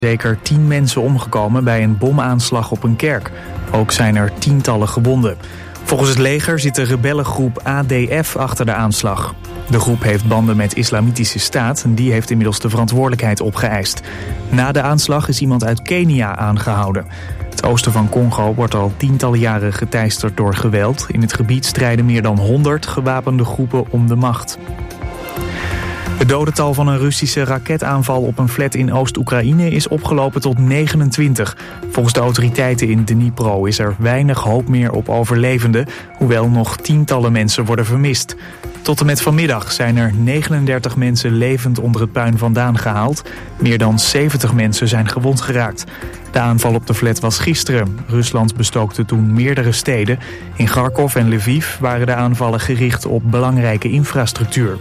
Zeker 10 mensen omgekomen bij een bomaanslag op een kerk. Ook zijn er tientallen gewonden. Volgens het leger zit de rebellengroep ADF achter de aanslag. De groep heeft banden met Islamitische Staat en die heeft inmiddels de verantwoordelijkheid opgeëist. Na de aanslag is iemand uit Kenia aangehouden. Het oosten van Congo wordt al tientallen jaren geteisterd door geweld. In het gebied strijden meer dan 100 gewapende groepen om de macht. Het dodental van een Russische raketaanval op een flat in Oost-Oekraïne is opgelopen tot 29. Volgens de autoriteiten in Dnipro is er weinig hoop meer op overlevenden, hoewel nog tientallen mensen worden vermist. Tot en met vanmiddag zijn er 39 mensen levend onder het puin vandaan gehaald. Meer dan 70 mensen zijn gewond geraakt. De aanval op de flat was gisteren. Rusland bestookte toen meerdere steden. In Kharkov en Lviv waren de aanvallen gericht op belangrijke infrastructuur.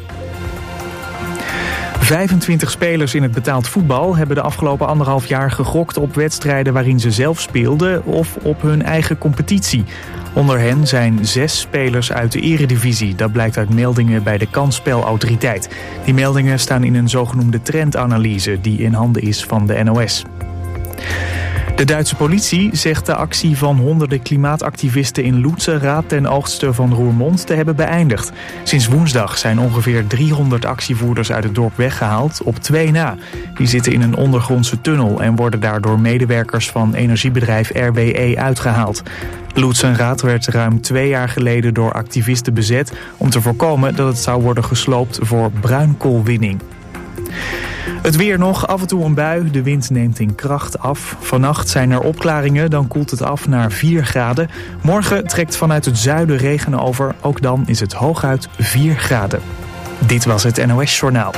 25 spelers in het betaald voetbal hebben de afgelopen 1,5 jaar gegokt op wedstrijden waarin ze zelf speelden of op hun eigen competitie. Onder hen zijn 6 spelers uit de eredivisie. Dat blijkt uit meldingen bij de Kansspelautoriteit. Die meldingen staan in een zogenoemde trendanalyse die in handen is van de NOS. De Duitse politie zegt de actie van honderden klimaatactivisten in Lutjegast ten oogste van Roermond te hebben beëindigd. Sinds woensdag zijn ongeveer 300 actievoerders uit het dorp weggehaald, op 2 na. Die zitten in een ondergrondse tunnel en worden daardoor medewerkers van energiebedrijf RWE uitgehaald. Lutjegast werd ruim 2 jaar geleden door activisten bezet om te voorkomen dat het zou worden gesloopt voor bruinkoolwinning. Het weer nog, af en toe een bui, de wind neemt in kracht af. Vannacht zijn er opklaringen, dan koelt het af naar 4 graden. Morgen trekt vanuit het zuiden regen over, ook dan is het hooguit 4 graden. Dit was het NOS Journaal.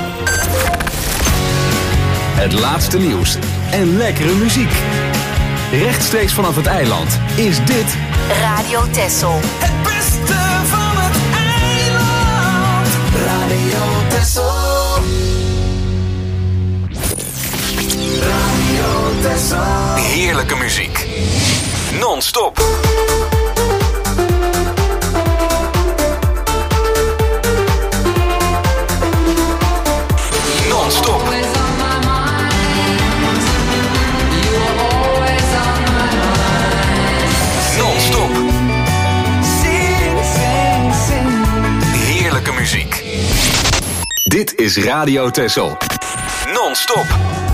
Het laatste nieuws en lekkere muziek. Rechtstreeks vanaf het eiland is dit Radio Texel. Het beste van het eiland. Radio Texel. Radio Texel. heerlijke muziek. Non-stop. Non-stop. Non-stop. Heerlijke muziek. Dit is Radio Texel. Non-stop.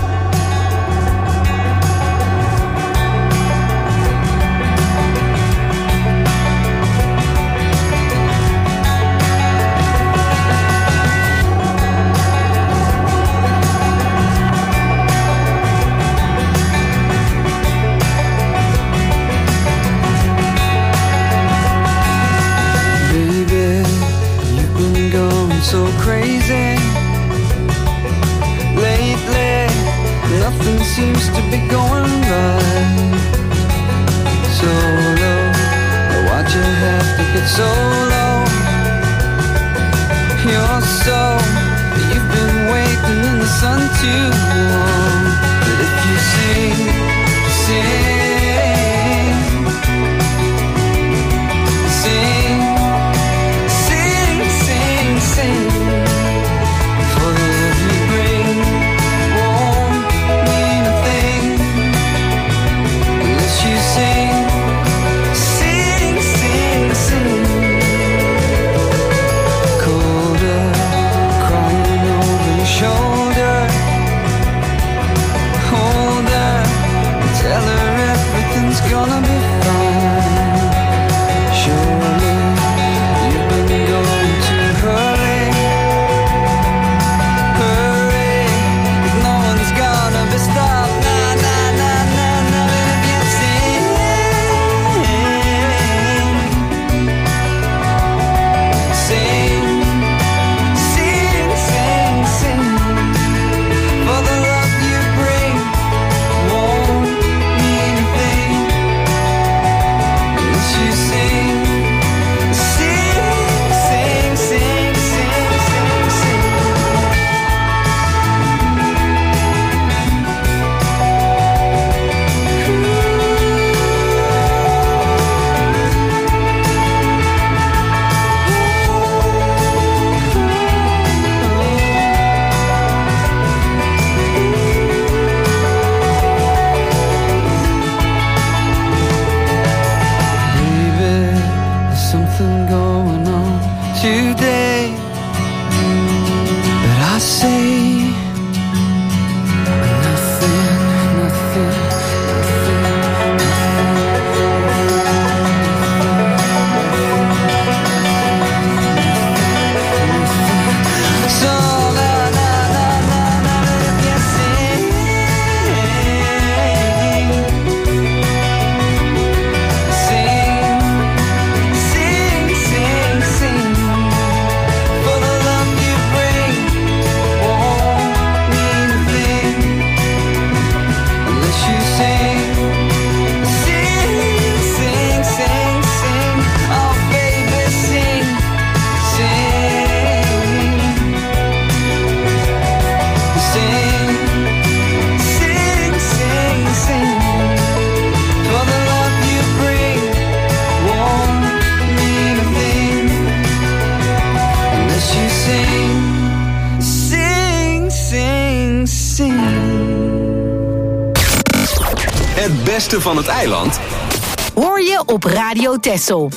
So crazy lately, nothing seems to be going right. So low, why'd you have to get so low? You're so, you've been waiting in the sun too long. But if you sing, sing, sing, for the love you bring won't mean a thing unless you sing, sing, sing, sing. Colder, crying over your shoulder. Hold her, tell her everything's gonna be fine. Surely you've been going too hurry. Stop, na na na na na. If you sing, sing, sing, sing, sing. For the love you bring won't mean a thing Het beste van het eiland hoor je op Radio Texel.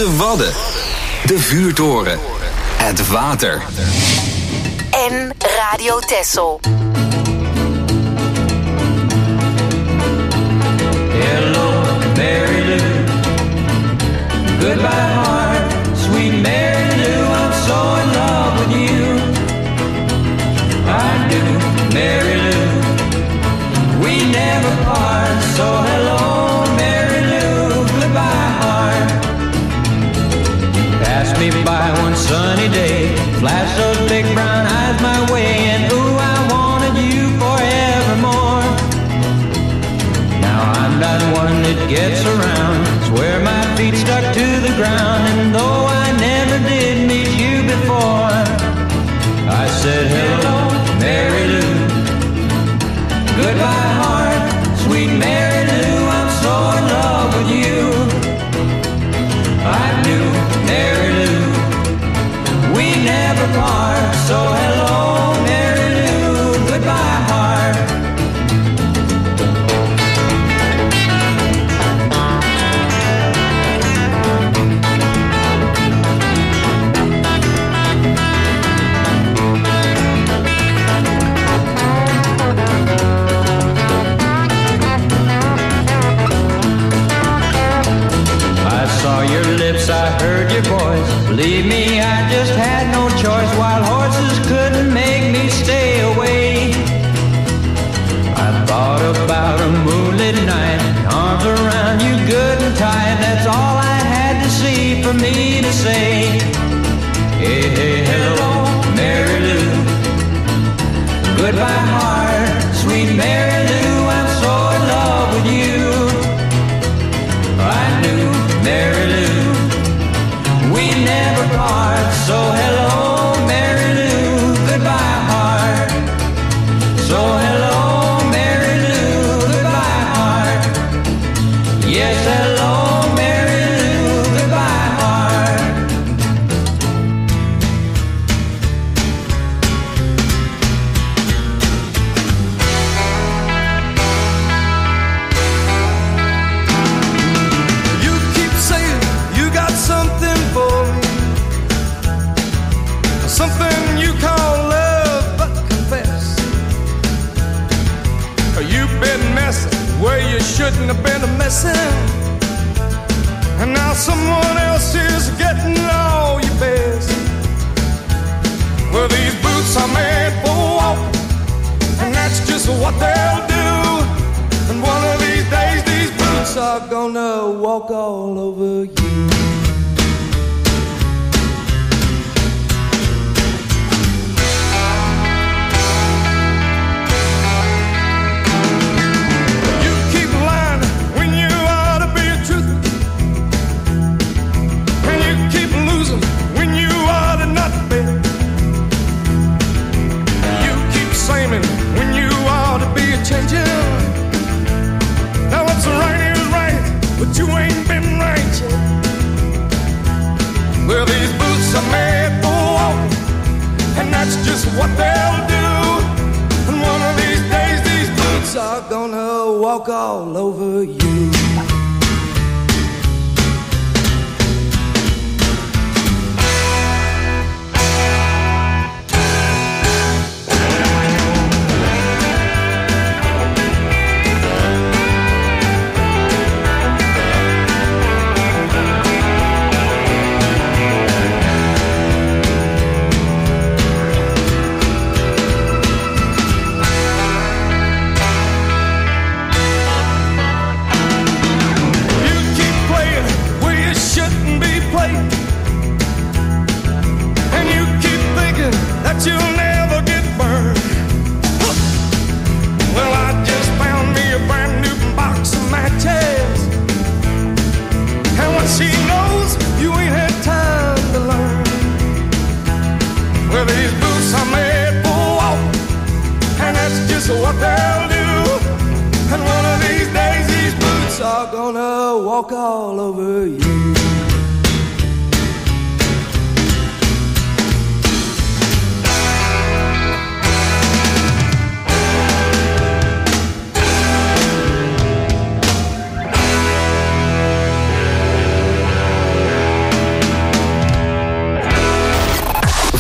De Wadden. De Vuurtoren. Het water. En Radio Texel. Hello, Mary Lou. Goodbye, heart. Sweet Mary Lou, I'm so in love with you. I do, Mary Lou. We never part, so hello, Mary Lou. Goodbye, heart. Pass me by one sunny day, flash those big brown eyes my way, and ooh, I wanted you forevermore. Now I'm not one that gets around, swear my feet stuck to the ground, and though I never did meet you before, I said hello, Mary Lou. Goodbye, heart, sweet Mary Lou, I'm so in love with you. I do, Mary Lou. We never part, so hello, Mary Lou. Goodbye, heart. Saw your lips, I heard your voice. Believe me, I just had no choice. Wild horses couldn't make me stay away. I thought about a moonlit night, arms around you good and tight. That's all I had to see for me to say. Hey, hey, hello, Mary Lou. Goodbye, heart, sweet Mary Lou. I'm so in love with you. I knew, Mary Lou, we never part, so hello, Mary Lou, goodbye, heart. So hello, Mary Lou, goodbye, heart. Yes, hello, Mary Lou, goodbye, heart. Something for me, something you call love, but confess, you've been messing where you shouldn't have been messing, and now someone else is getting all your best. Well, these boots are made for walking, and that's just what they'll do. And one of these days, these boots are gonna walk all over you. When you ought to be changing. Now what's right is right, but you ain't been right yet. Well, these boots are made for walking, and that's just what they'll do. And one of these days, these boots are gonna walk all over you. You'll never get burned. Well, I just found me a brand new box of matches, and when she knows you ain't had time to learn. Well, these boots are made for walking, and that's just what they'll do. And one of these days, these boots are gonna walk all over you.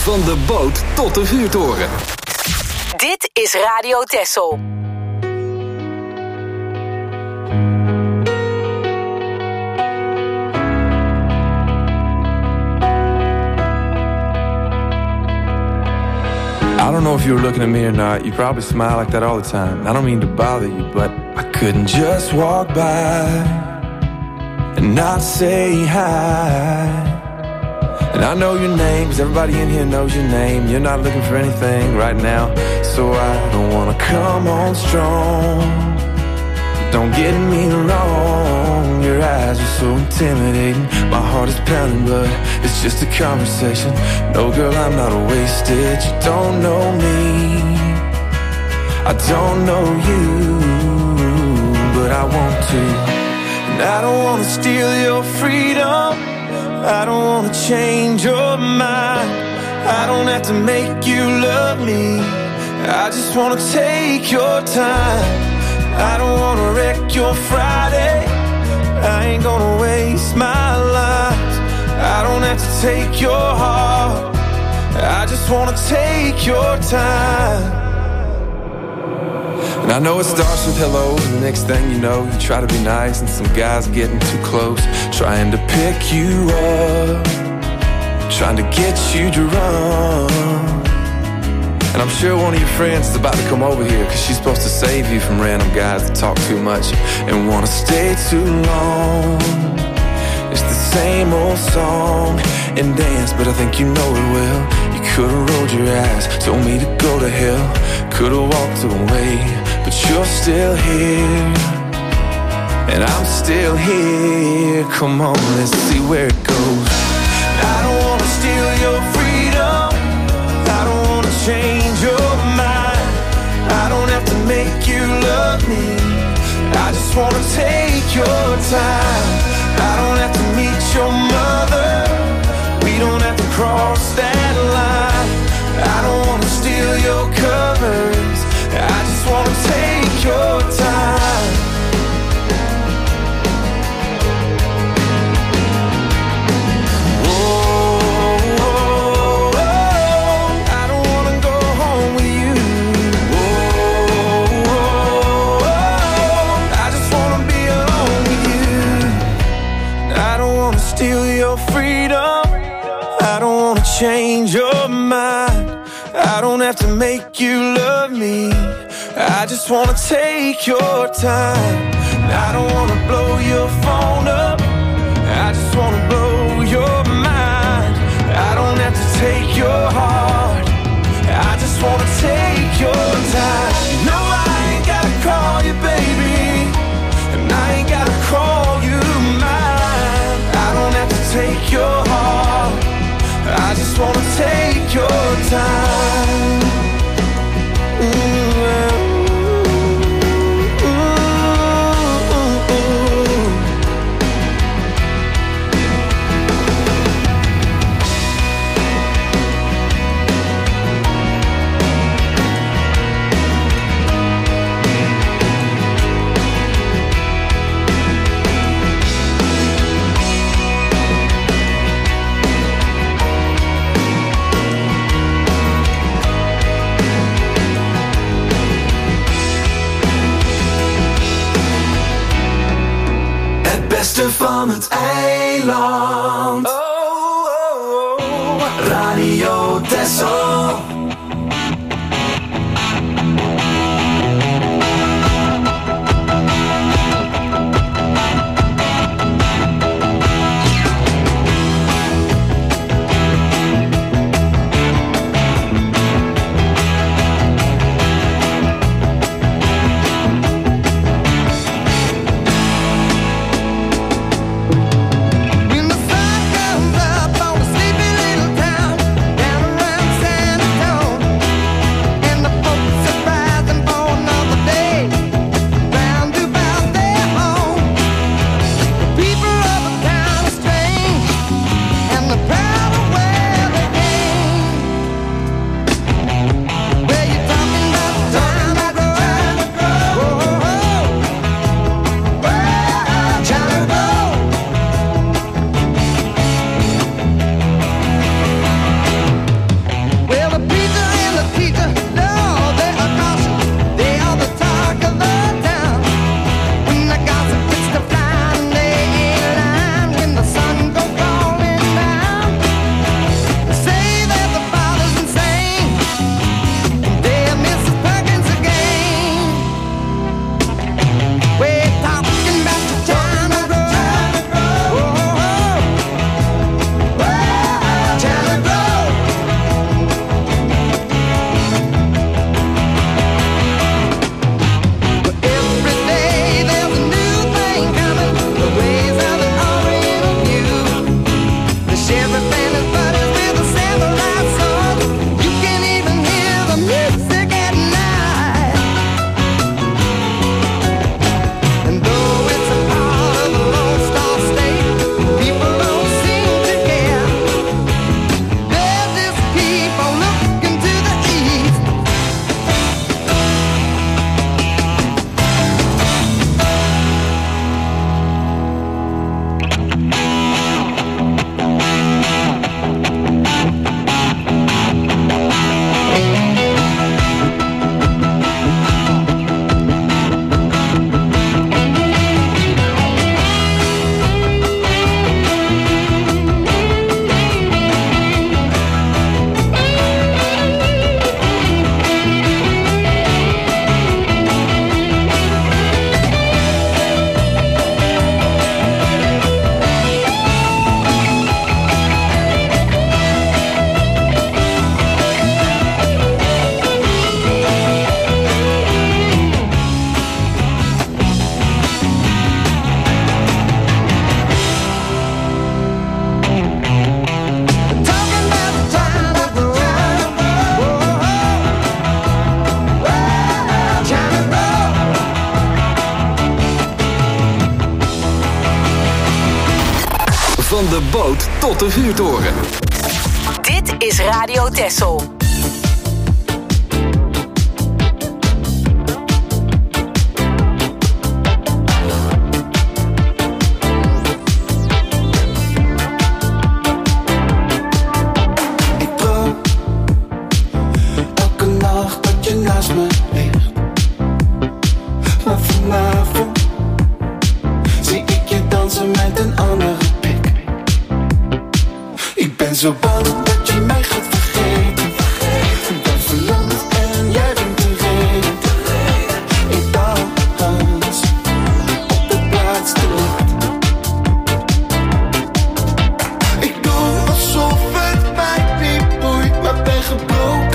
Van de boot tot de vuurtoren. Dit is Radio Texel. I don't know if you were looking at me or not. You probably smile like that all the time. I don't mean to bother you, but I couldn't just walk by and not say hi. And I know your name, 'cause everybody in here knows your name. You're not looking for anything right now, so I don't wanna come on strong. Don't get me wrong, your eyes are so intimidating. My heart is pounding, but it's just a conversation. No, girl, I'm not wasted. You don't know me, I don't know you, but I want to. And I don't wanna steal your freedom, I don't wanna change your mind. I don't have to make you love me, I just wanna take your time. I don't wanna wreck your Friday, I ain't gonna waste my life. I don't have to take your heart, I just wanna take your time. And I know it starts with hello, and the next thing you know, you try to be nice, and some guy's getting too close, trying to pick you up, trying to get you drunk. And I'm sure one of your friends is about to come over here, 'cause she's supposed to save you from random guys that talk too much and wanna stay too long. It's the same old song and dance, but I think you know it well. You could've rolled your eyes, told me to go to hell, could've walked away, but you're still here, and I'm still here. Come on, let's see where it goes. I don't wanna steal your freedom, I don't wanna change your mind. I don't have to make you love me, I just wanna take your time. I don't have to meet your mother, we don't have to cross that line. I don't wanna steal your covers, I just wanna take your time. Freedom, I don't wanna change your mind. I don't have to make you love me, I just wanna take your time. I don't wanna blow your phone up, I just wanna blow your mind. I don't have to take your heart, I just wanna take your time. No, I ain't gotta call you baby, and I ain't gotta call you mine. I don't have to take your heart, I just wanna take your time. Beste van het eiland. Radio Texel. When the sun comes up on a sleepy little town down around San Van de boot tot de vuurtoren. Dit is Radio Texel. Naast me ligt. Maar vanavond zie ik je dansen met een andere pik. Ik ben zo bang dat je mij gaat vergeten. Ik ben verlamd en jij bent de reden. Ik dans op de plaats te laat. Ik doe alsof het mij niet boeit, maar ben gebroken.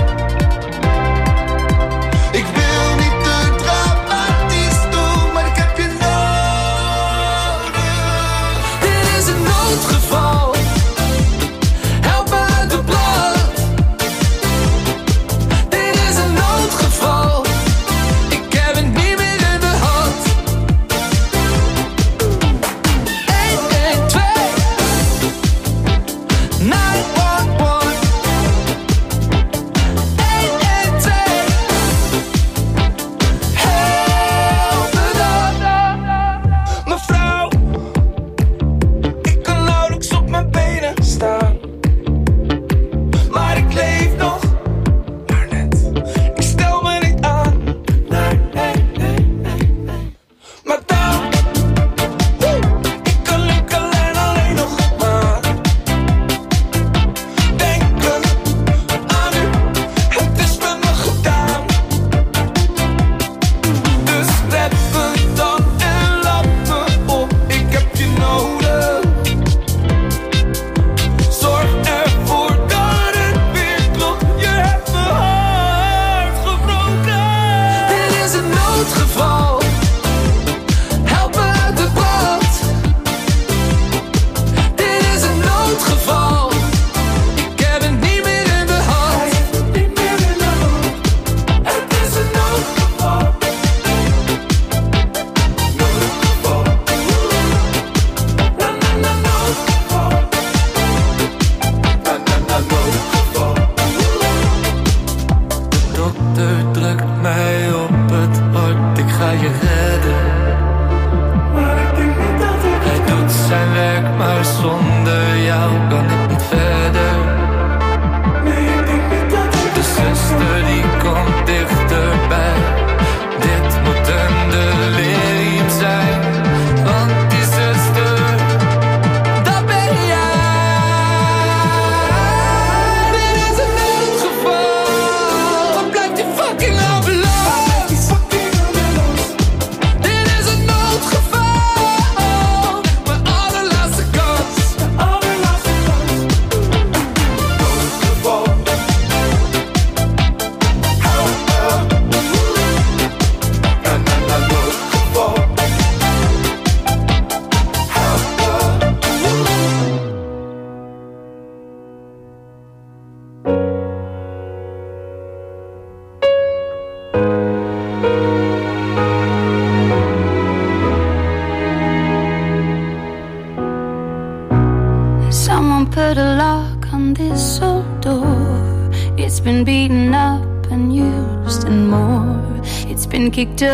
Kicked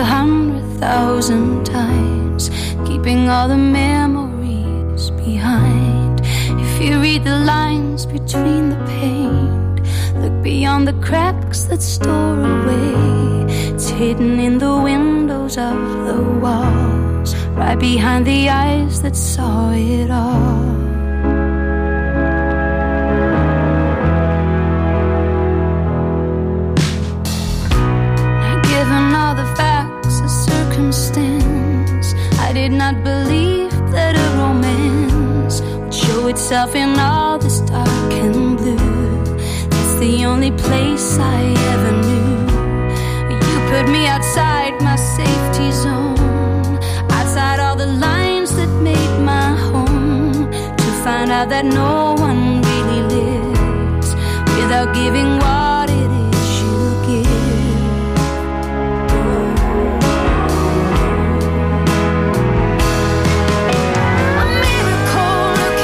100,000 times, keeping all the memories behind. If you read the lines between the paint, look beyond the cracks that store away. It's hidden in the windows of the walls, right behind the eyes that saw it all. I did not believe that a romance would show itself in all this dark and blue. That's the only place I ever knew. You put me outside my safety zone, outside all the lines that made my home, to find out that no one really lives without giving what it is you give. A miracle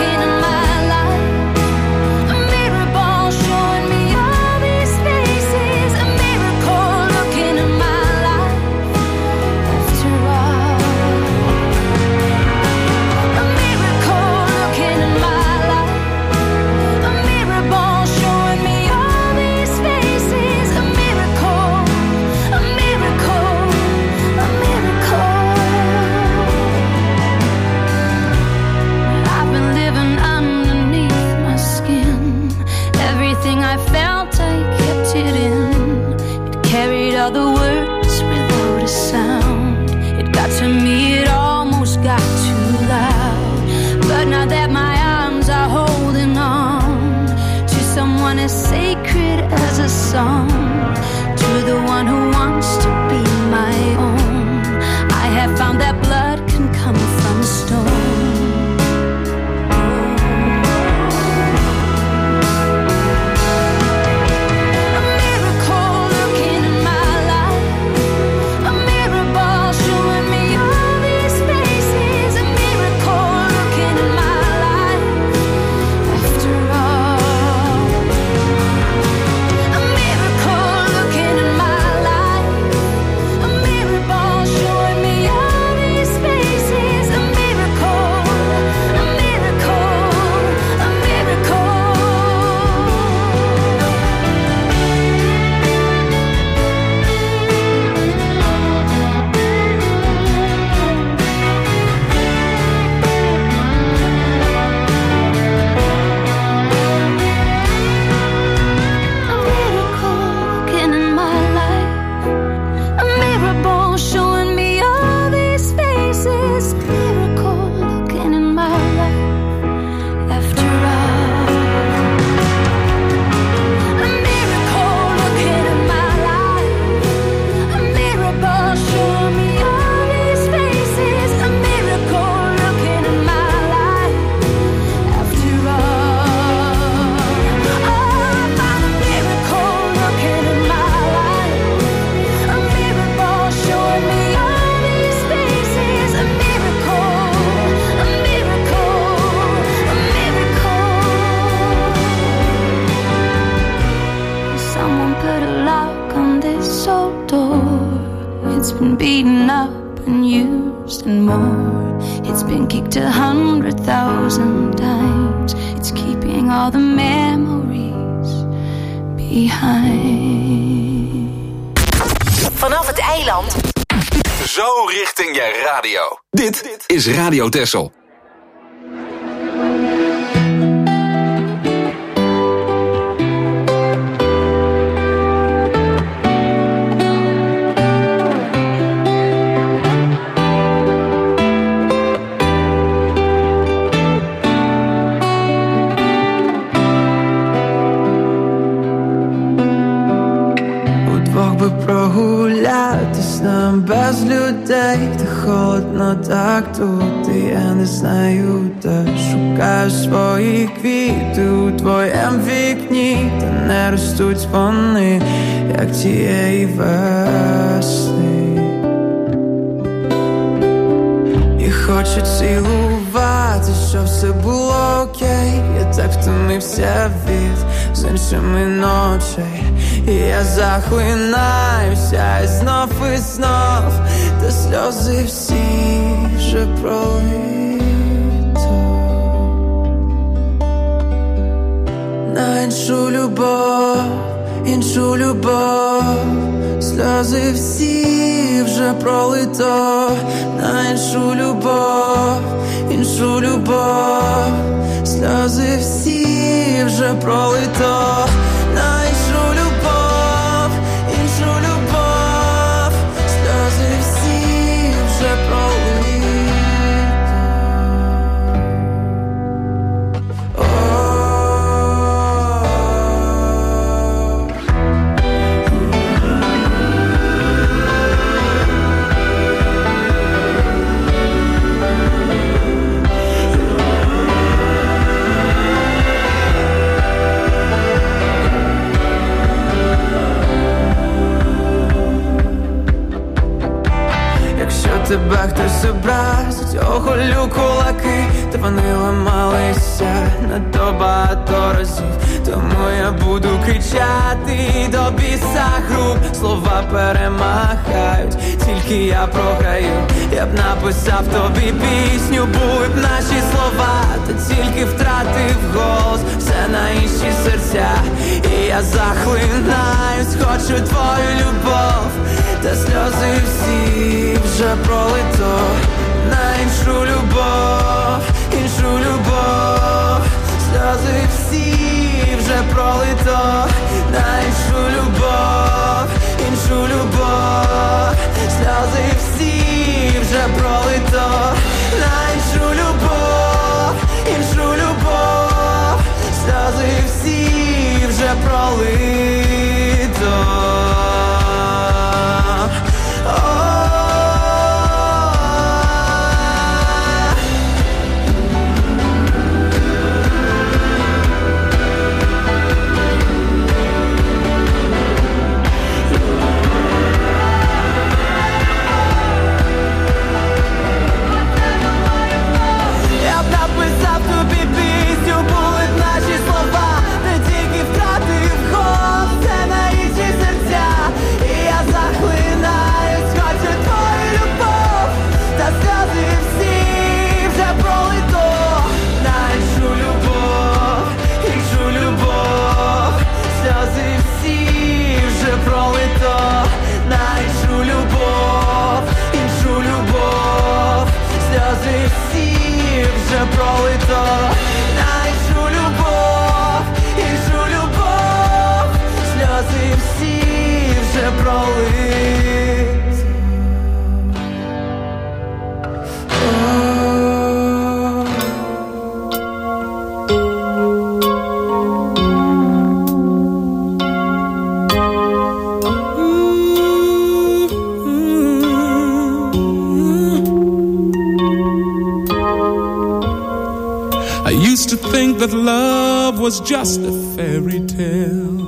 been beaten up and used and more. It's been kicked 100,000 times. It's keeping all the memories behind. Vanaf het eiland. Zo richting je radio. Dit is Radio Texel. Прогулятись нам без людей, де холодно так тут, і я не знаю, де шукаю свої квіти у твоєм вікні, та не ростуть вони, як тієї весни. І хочу цілувати, щоб все було окей. Я так втомився від з іншими ночей. І я захлинаюся і знов, та сльози всі вже пролито. На іншу любов, сльози всі вже пролито. На іншу любов, сльози всі вже пролито. На іншу любов, сльози всі вже пролито. Тебе хтось образить, оголю кулаки, та вони ламалися надто багато разів. Тому я буду кричати до біса груп. Слова перемагають, тільки я програю. Я б написав тобі пісню, були б наші слова, та тільки втратив голос, все на інші серця. І я захлинаюсь, хочу твою любов, та сльози всі вже пролито. На іншу любов, сльози всі вже пролито. На іншу любов, сльози всі вже пролито. На іншу любов, сльози всі вже пролито. Пролито на іншу любов, сльози всі вже пролито. To think that love was just a fairy tale,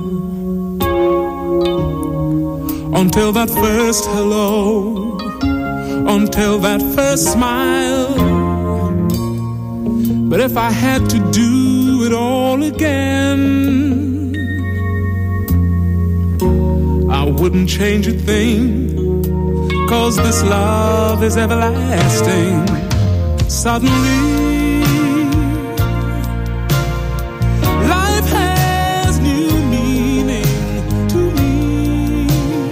until that first hello, until that first smile. But if I had to do it all again, I wouldn't change a thing, 'cause this love is everlasting. Suddenly life has new meaning to me.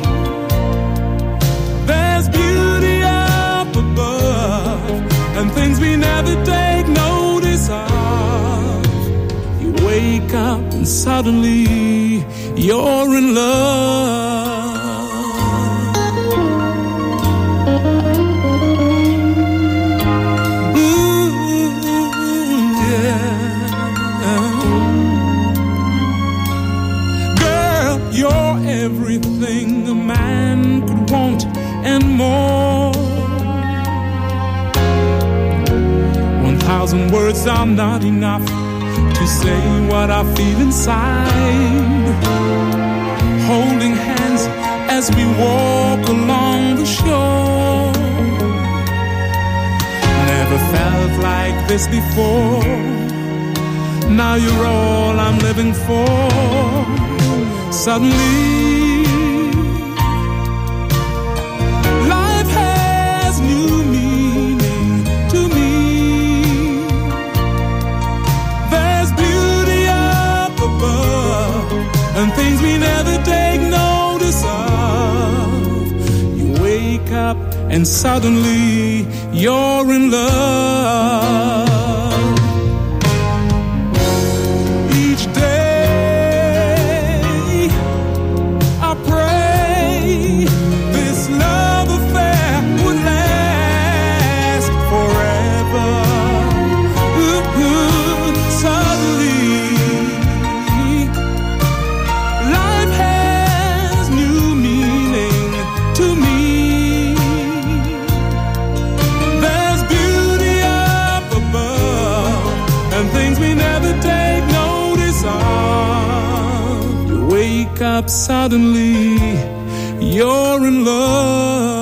There's beauty up above and things we never take notice of. You wake up and suddenly you're in love. Everything a man could want and more. 1,000 words are not enough to say what I feel inside. Holding hands as we walk along the shore. Never felt like this before. Now you're all I'm living for. Suddenly life has new meaning to me. There's beauty up above and things we never take notice of. You wake up and suddenly you're in love. Each day this love affair would last forever. Suddenly life has new meaning to me. There's beauty up above and things we never take notice of. You wake up suddenly, you're in love.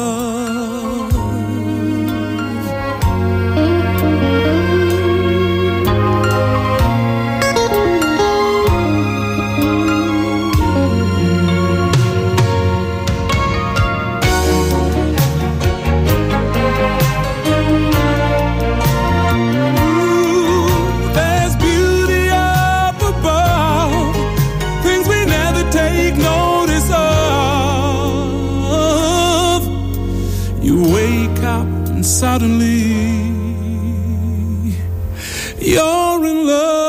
There's beauty up above, things we never take notice of. You wake up and suddenly you're in love.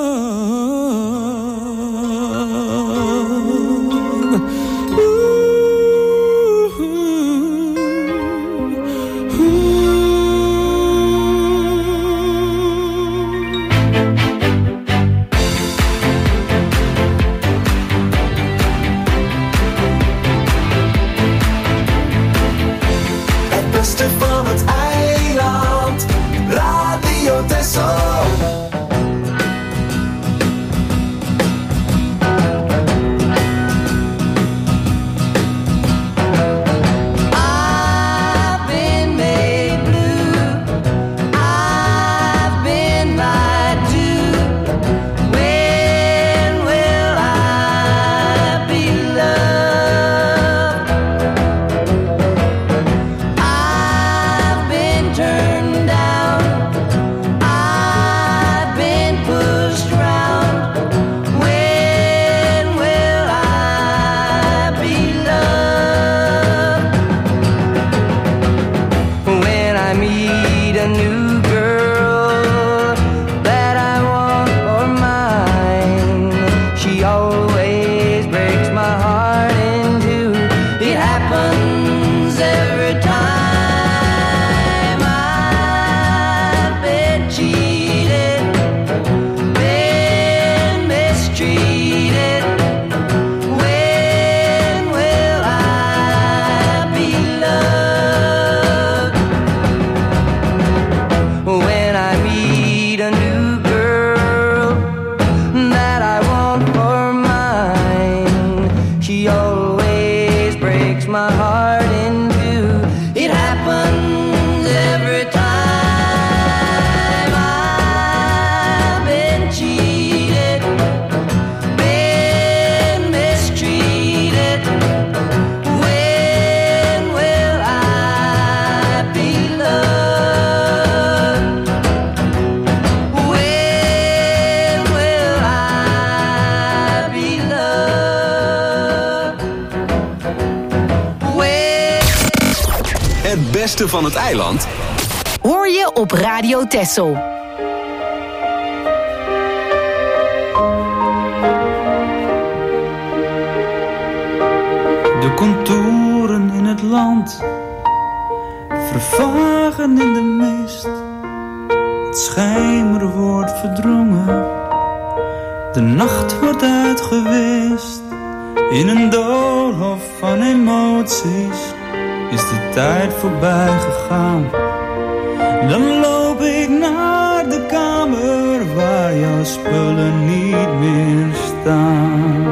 Het beste van het eiland, Radio Texel. I've been made blue. I've been lied to. When will I be loved? I've been turned down. I've beste van het eiland hoor je op Radio Texel. De contouren in het land vervagen in de mist. Het schemer wordt verdrongen, de nacht wordt uitgewist. In een doolhof van emoties is de tijd voorbij gegaan. Dan loop ik naar de kamer waar jouw spullen niet meer staan.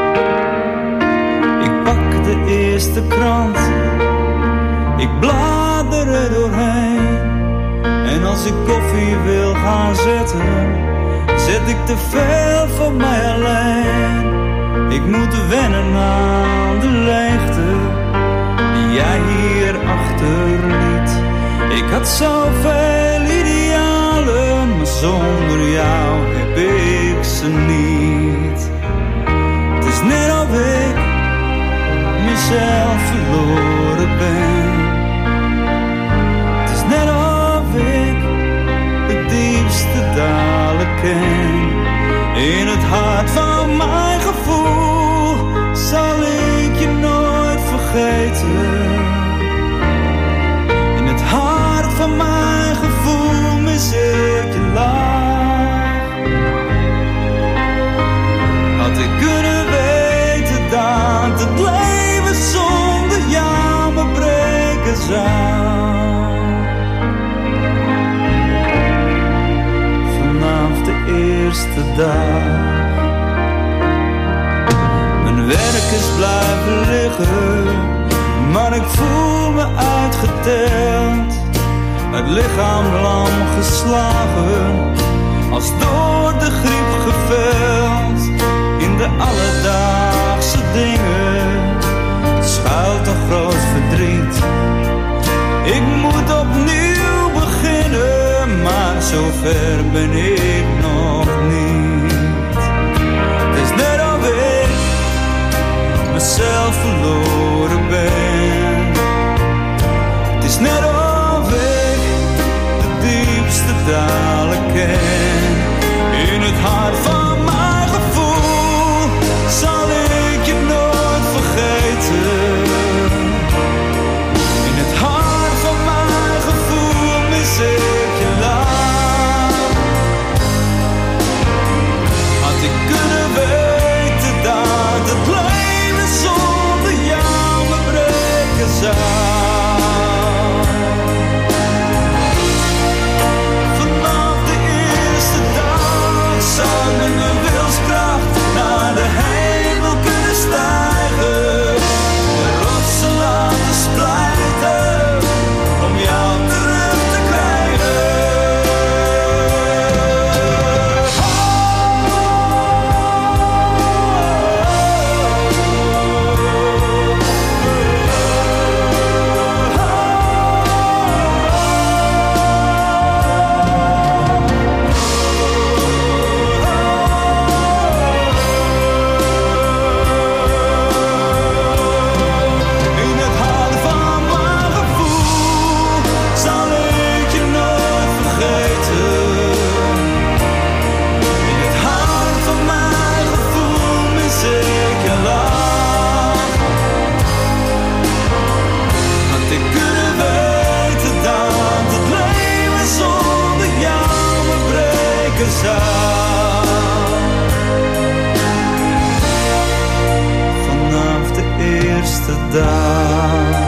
Ik pak de eerste krant, ik blader er doorheen. En als ik koffie wil gaan zetten, zet ik te veel voor mij alleen. Ik moet wennen aan de leegte die jij hier achterliet. Ik had zoveel idealen, maar zonder jou heb ik ze niet. Het is net of ik mezelf verloren ben. Het is net of ik de diepste dalen ken. In het hart van mijn gevoel zal ik je nooit vergeten. In het hart van mijn gevoel mis ik je lach. Had ik kunnen weten dat het leven zonder jou me breken zou. Vanaf de eerste dag. Mijn werk is blijven liggen, maar ik voel me uitgeteld. Het lichaam lam geslagen, als door de griep geveld. In de alledaagse dingen schuilt een groot verdriet. Ik moet opnieuw beginnen, maar zover ben ik nog niet. Het is net of ik mezelf verloren ben. Het is net of ik de diepste dalen ken. In het hart van mijn gevoel zal ik je nooit vergeten. In het hart van mijn gevoel mis ik je lach. Had ik kunnen weten dat het leven zonder jou me breken zou. Vanaf de eerste dag zou ik met mijn wilskracht naar de hemel kunnen stijgen. De rotsen laten splijten om jou terug te krijgen. In het hart van mijn gevoel zal ik je nooit vergeten. In het hart van mijn gevoel mis ik je lach. Had ik kunnen weten dat het leven zonder jou me breken zou. Vanaf de eerste dag.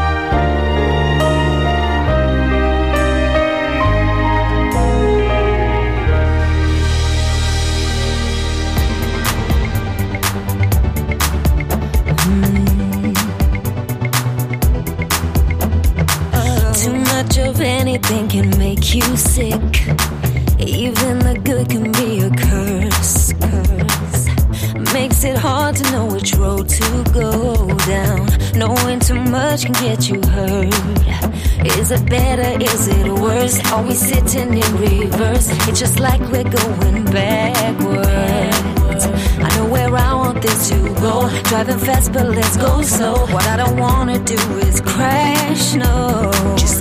Too much of anything can make you sick. Even the good can be a curse. Makes it hard to know which road to go down. Knowing too much can get you hurt. Is it better? Is it worse? Are we sitting in reverse? It's just like we're going backwards. I know where I want this to go. Driving fast, but let's go slow. What I don't wanna do is crash, no. Just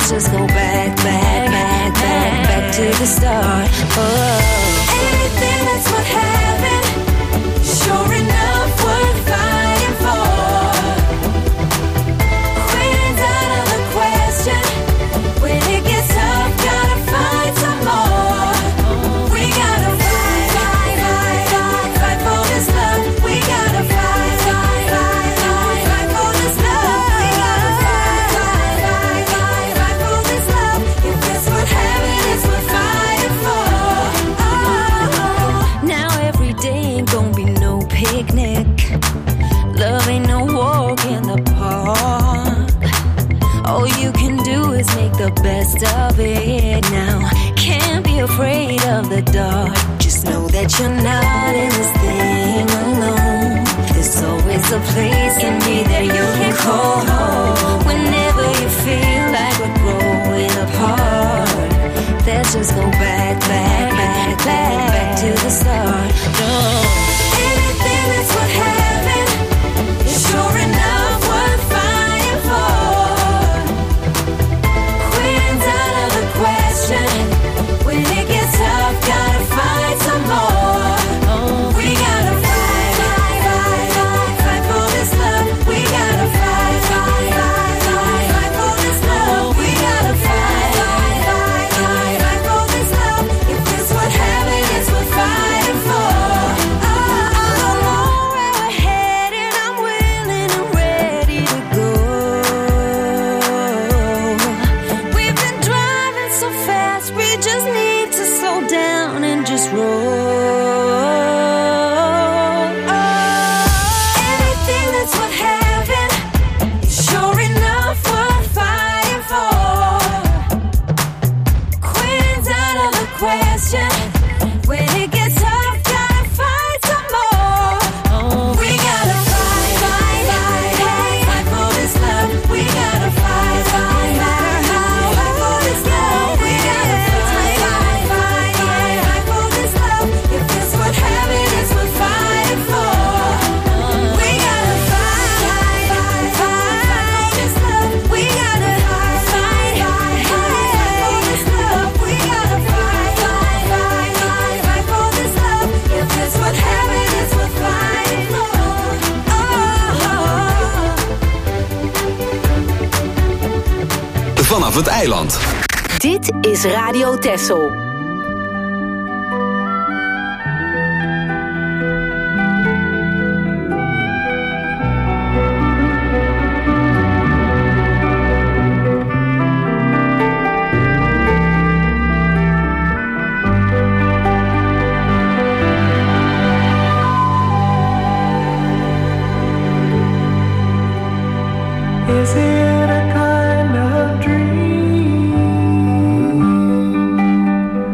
Let's just go back to the start. Anything that's what happened, sure enough worth fighting for. Quitting's out of the question. When it gets tough, gotta find some more. We gotta fight for this love. We gotta fight for this love. We gotta fight for this love. If that's what heaven is, we're fighting for. Now every day ain't gonna be no picnic. Love ain't no walk in the park. All you can do is make the best of it now. Can't be afraid of the dark. Just know that you're not in this thing alone. There's always a place in me that you can call home. Whenever you feel like we're growing apart, let's just go back to the start. No. Anything that's what happened is sure enough worth fighting for. Quitting's out of the question. When it gets tough, gotta fight some more. We gotta fight for this love. We gotta fight for this love. We gotta fight for this love. If this what heaven is, we're fighting for. I don't know where we're headed. I'm willing and ready to go. We've been driving so fast, we just need to slow down and just roll. Anything that's what happened is sure enough worth fighting for. Quitting's out of the question. When it gets tough, gotta fight some more. We gotta fight for this love. We gotta fight for this love. We gotta fight for this love. If this what heaven is, we're fighting for. We gotta fight for this love. We gotta fight for this love. We gotta fight for this love. If this what heaven is, we're fighting for. Vanaf het eiland. Dit is Radio Texel. Is it a kind of dream?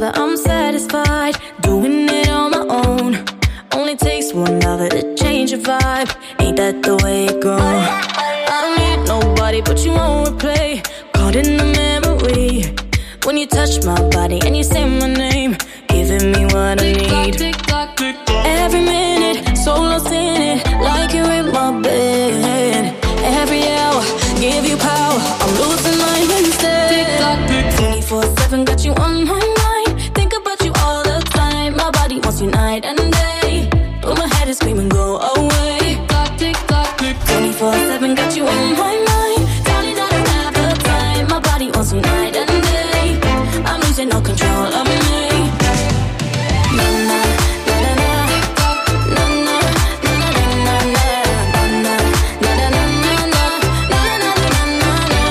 that I'm satisfied doing it on my own. Only takes one lover to change your vibe. Ain't that the way it goes? I don't need nobody but you on replay. Caught in the memory when you touch my body and you say my name, giving me what I need. Tick tock, tick tock. Every minute, so lost in it, like you're in my bed. Every hour, give you power. I'm losing my instead. Tick tock, tick tock. 24/7, got you on my mind. Think about you all the time. My body wants you night and day. But my head is screaming, go away. Tick tock, tick tock, tick tock. 24/7, got you on my mind. Darling, I don't have the time. My body wants you night and day. I'm losing all control of me. Na na na na na. Na na na na na na. Na na na na na. Na na na na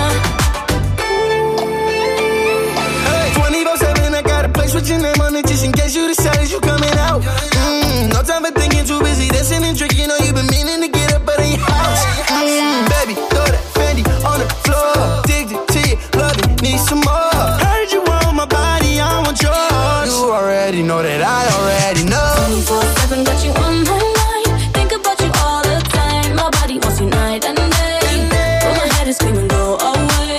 na. Hey, 24/7, I got a place with your name on it, just in case you decide you coming out. No time for thinking, too busy dancing and drinking. Know you've been meaning to get up out of your house. Baby, throw that Fendi on the floor. Addicted to you, love it, need some more. Heard you want my body, I want yours. You already know that I already know. 24/7, got you on my mind. Think about you all the time. My body wants you night and day. But my head is screaming, go away.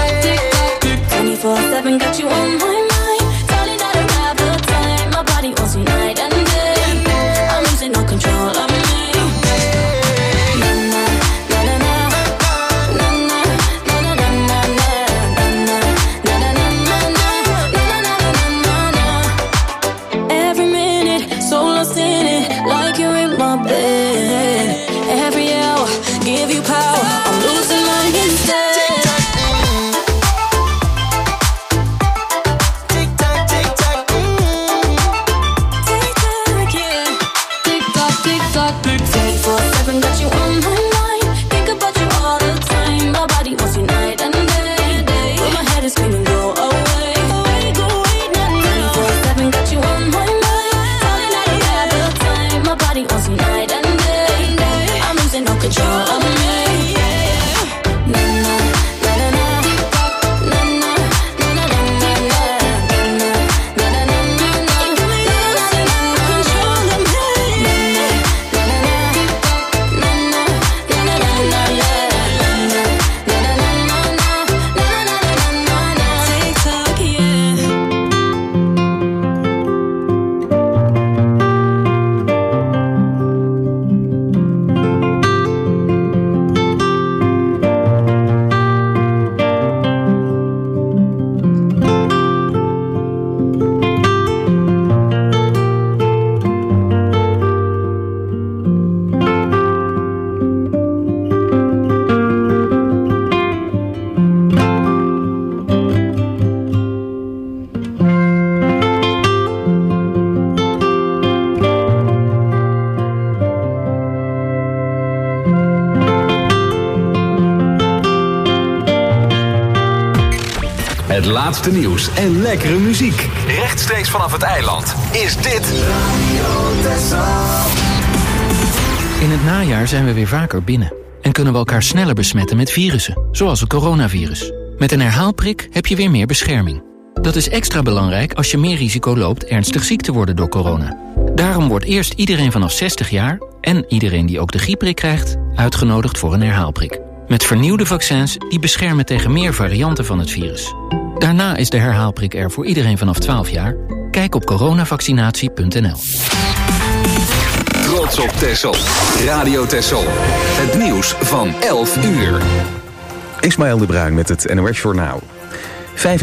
24/7, got you on my mind. Darling, I don't have the time. My body wants you night and day. I'm losing all control of me. Na na na na na. Na na na na na na. Na na na na na. Na na na na na. Every minute, so lost in it, like you're in my bed. Every hour, give you power. I'm losing my instead. Tick tock, tick tock, Tick tock, yeah. Tick tock, tick tock, tick tock. 24/7, got you on my mind. Think about you all the time. My body wants you night and day. But my head is screaming, go away. Go away, nah, nah. 24/7, got you on my mind. Darling, I don't have the time. My body wants you night and day. I'm losing all control of me. Na na na na na. Na na na na na na. Na na na na na. Control of me. Na na na na na. Na na na na na. Na na na na na. Na na na na na. Tick tock, yeah. Het laatste nieuws en lekkere muziek. Rechtstreeks vanaf het eiland is dit In het najaar zijn we weer vaker binnen en kunnen we elkaar sneller besmetten met virussen, zoals het coronavirus. Met een herhaalprik heb je weer meer bescherming. Dat is extra belangrijk als je meer risico loopt ernstig ziek te worden door corona. Daarom wordt eerst iedereen vanaf 60 jaar en iedereen die ook de griepprik krijgt uitgenodigd voor een herhaalprik. Met vernieuwde vaccins die beschermen tegen meer varianten van het virus. Daarna is de herhaalprik er voor iedereen vanaf 12 jaar. Kijk op coronavaccinatie.nl. Trots op Texel. Radio Texel. Het nieuws van 11 uur. Ismaël de Bruin met het NOS Journaal.